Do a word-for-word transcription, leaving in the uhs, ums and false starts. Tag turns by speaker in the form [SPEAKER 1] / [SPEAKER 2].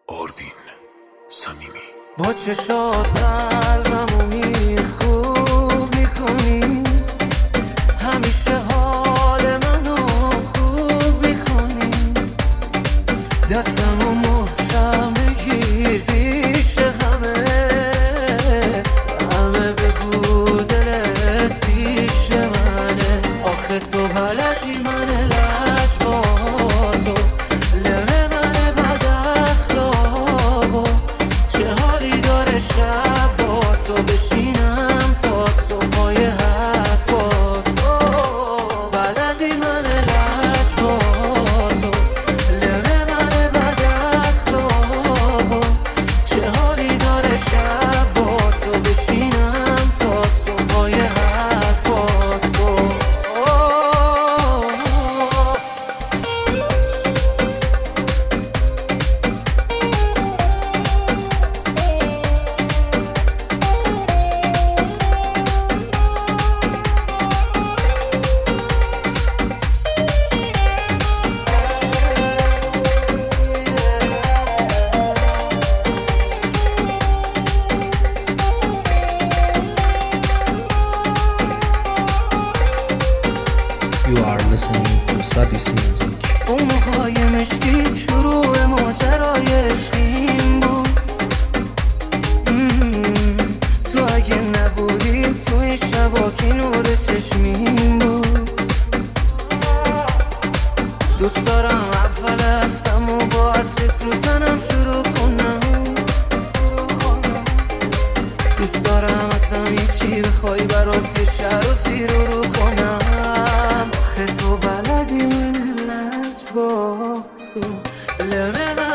[SPEAKER 1] آروین صمیمی.
[SPEAKER 2] با چشات قلبمو میخوب میکنی، همیشه حال منو خوب میکنی، دستمو محکم بگیر پیش همه همه بگو دلت پیش منه. آخه تو بلدی من لجبازو، لمه من بد اخلاقو، چه حالی داره شب با تو بشینم تا صبحای حرفاتو. بلدی من لجبازو، لمه من بد اخلاقو، چه حالی داره شب با تو بشینم تا صبحای حرفاتو.
[SPEAKER 3] You are listening to Sadis Music.
[SPEAKER 2] اون موقعای مشکیت شروع ماجرای عشقیم بود. تو اگه نبودی تو این شبا که نور چشمیم بود. دوست دارم اول هفتم و با عطرت رو تنم شروع کنم. دوست دارم ازم یه چی بخوای برات یه شهر و زیر رو کنم. آخه تو بلدی من لجبازو، لمه من